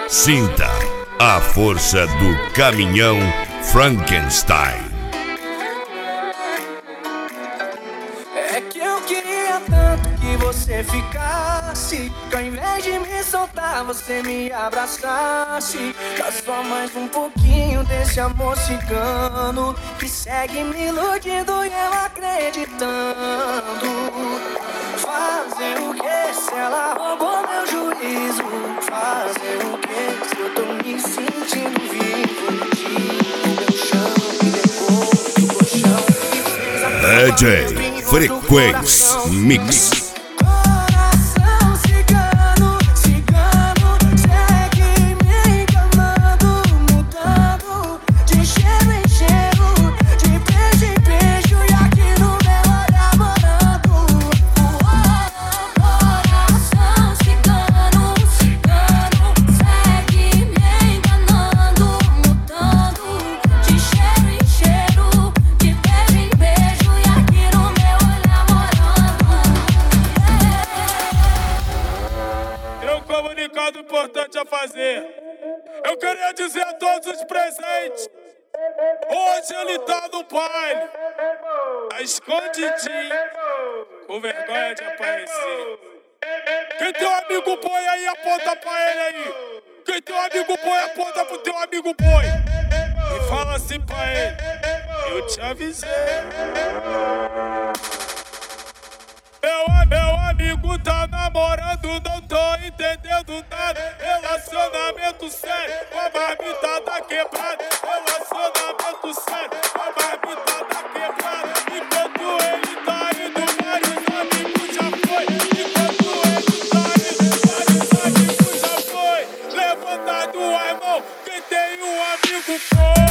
Sinta a força do caminhão Frankenstein. É que eu queria tanto que você ficasse, que ao invés de me soltar você me abraçasse. Dá só mais um pouquinho desse amor cigano que segue me iludindo e eu acreditando. Fazer o que se ela roubou meu juízo? Fazer o que se eu tô me sentindo vivo? Tiro meu chão e depois do colchão e fez a DJ Frequência Mix. Coração cigano, cigano, segue me enganando, mudando de cheiro em cheiro, de beijo em beijo e aqui no meu olhar morando. Coração cigano, cigano, segue me enganando, mudando de cheiro em cheiro, de beijo em beijo e aqui no meu olhar morando. Tem um comunicado importante a fazer. Eu queria dizer a todos os presentes: hoje ele tá no baile, tá escondidinho, com vergonha de aparecer. Quem tem um amigo boi aí, aponta pra ele aí. Quem tem um amigo boi, aponta pro teu amigo boi e fala assim pra ele: eu te avisei. Meu amigo tá namorando, não tô entendendo nada. Relacionamento sério, com a marmita tá quebrada. Relacionamento sério, com a marmita tá quebrada. Enquanto ele tá indo, vários amigos já foi. Enquanto ele tá indo, vários amigos já foi. Levanta a mão, quem tem um amigo foi.